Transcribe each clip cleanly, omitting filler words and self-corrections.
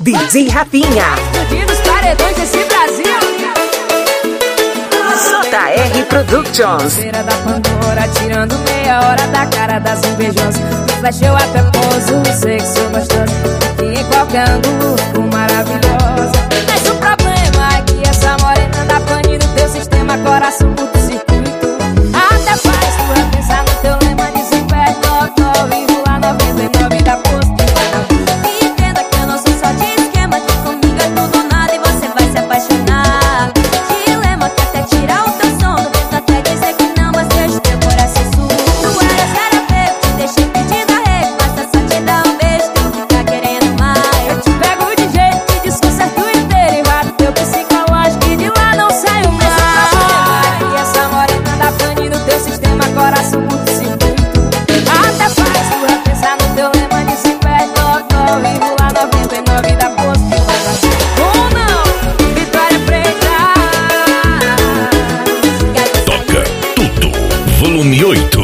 DJ Rafinha. Dos paredões desse Brasil. JR Productions. Feira da Pandora, tirando meia hora da cara das invejosas. No flash eu até poso, sei que sou gostosa. E em qualquer ângulo fico maravilhosa. Mas o problema é que essa morena dá pane no teu sistema, coração curto-circuito. Até faz tu pensar no teu lema de super 99,99 da posto. E entenda que eu não sou só de esquema, que comigo é tudo ou nada e você vai se apaixonar. Dilema que até tirar o teu sono, tento até dizer que não, mas deixa o teu coração surdo. Tu eras feio, te deixei pedindo arrego, basta só te dar um beijo, tu fica querendo mais. Eu te pego de jeito, te desconcerto inteiro, invado teu psicológico e de lá não saio mais. E essa morena dá pane no teu sistema, coração curto-circuito. Até faz tu repensar no teu lema de super 99,99 da posto. Ou não, Vitória Preta. Toca tudo, volume 8.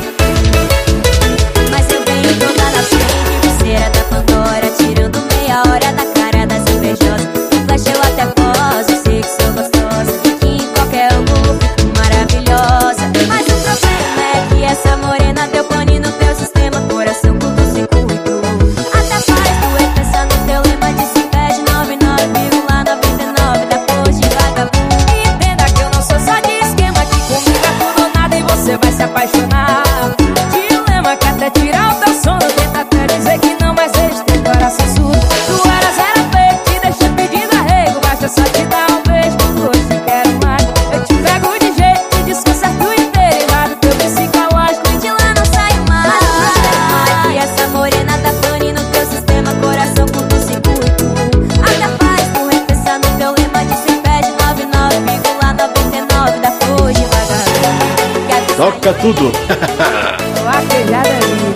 Mas eu venho toda na frente, feira da Pandora, tirando meia hora da cara das invejosas. No flash eu até poso, sei que sou gostosa, que em qualquer ângulo fico maravilhosa. Mas o problema é que essa morena deu pane no teu sistema, coração curto-circuito. Até faz tu repensar no teu lema de se perde 99,99 da pose de vagabundo. E entenda que eu não sou só de esquema, que comigo é tudo ou nada e você vai se apaixonar. Dilema que até tirar o teu sono, tenta até dizer que não, mas deixa teu coração surdo. Tu eras feio, te deixei pedindo arrego, basta só te dar um beijo, hoje te quero mais. Eu te pego de jeito, te desconcerto inteiro, invado teu psicológico e de lá não saio mais. E essa morena dá pane no teu sistema, coração curto-circuito. Até faz tu repensar no teu lema de se perde 99,99 da flor de vagabundo. Toca tudo. Tô aquejada aí.